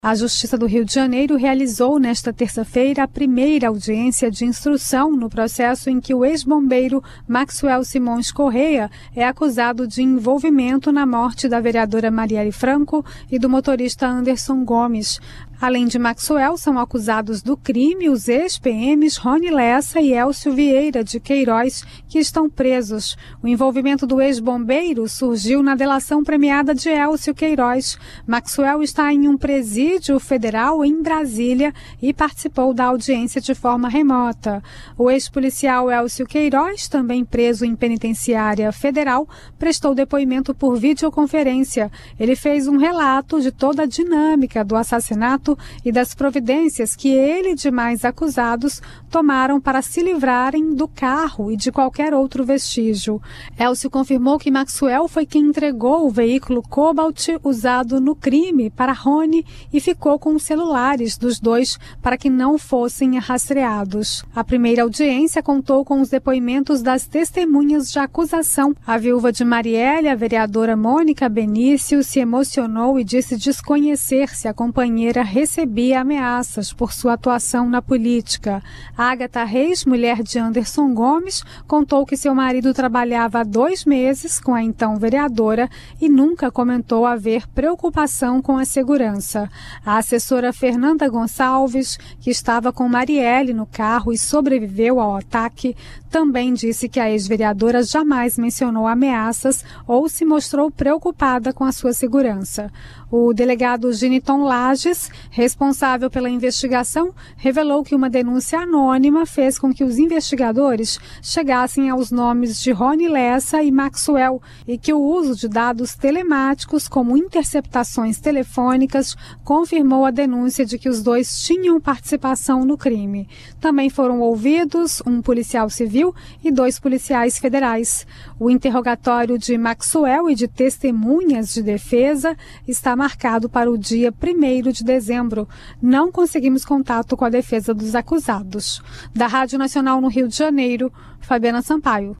A Justiça do Rio de Janeiro realizou nesta terça-feira a primeira audiência de instrução no processo em que o ex-bombeiro Maxwell Simões Correia é acusado de envolvimento na morte da vereadora Marielle Franco e do motorista Anderson Gomes. Além de Maxwell, são acusados do crime os ex-PMs Rony Lessa e Elcio Vieira de Queiroz, que estão presos. O envolvimento do ex-bombeiro surgiu na delação premiada de Elcio Queiroz. Maxwell está em um presídio federal em Brasília e participou da audiência de forma remota. O ex-policial Elcio Queiroz, também preso em penitenciária federal, prestou depoimento por videoconferência. Ele fez um relato de toda a dinâmica do assassinato e das providências que ele e demais acusados tomaram para se livrarem do carro e de qualquer outro vestígio. Elcio confirmou que Maxwell foi quem entregou o veículo Cobalt usado no crime para Rony e ficou com os celulares dos dois para que não fossem rastreados. A primeira audiência contou com os depoimentos das testemunhas de acusação. A viúva de Marielle, a vereadora Mônica Benício, se emocionou e disse desconhecer se a companheira recebia ameaças por sua atuação na política. Ágata Reis, mulher de Anderson Gomes, contou que seu marido trabalhava há 2 meses com a então vereadora e nunca comentou haver preocupação com a segurança. A assessora Fernanda Gonçalves, que estava com Marielle no carro e sobreviveu ao ataque, também disse que a ex-vereadora jamais mencionou ameaças ou se mostrou preocupada com a sua segurança. O delegado Giniton Lages, responsável pela investigação, revelou que uma denúncia anônima fez com que os investigadores chegassem aos nomes de Rony Lessa e Maxwell e que o uso de dados telemáticos, como interceptações telefônicas, confirmou a denúncia de que os dois tinham participação no crime. Também foram ouvidos um policial civil e 2 policiais federais. O interrogatório de Maxwell e de testemunhas de defesa está marcado para o dia 1º de dezembro. Não conseguimos contato com a defesa dos acusados. Da Rádio Nacional no Rio de Janeiro, Fabiana Sampaio.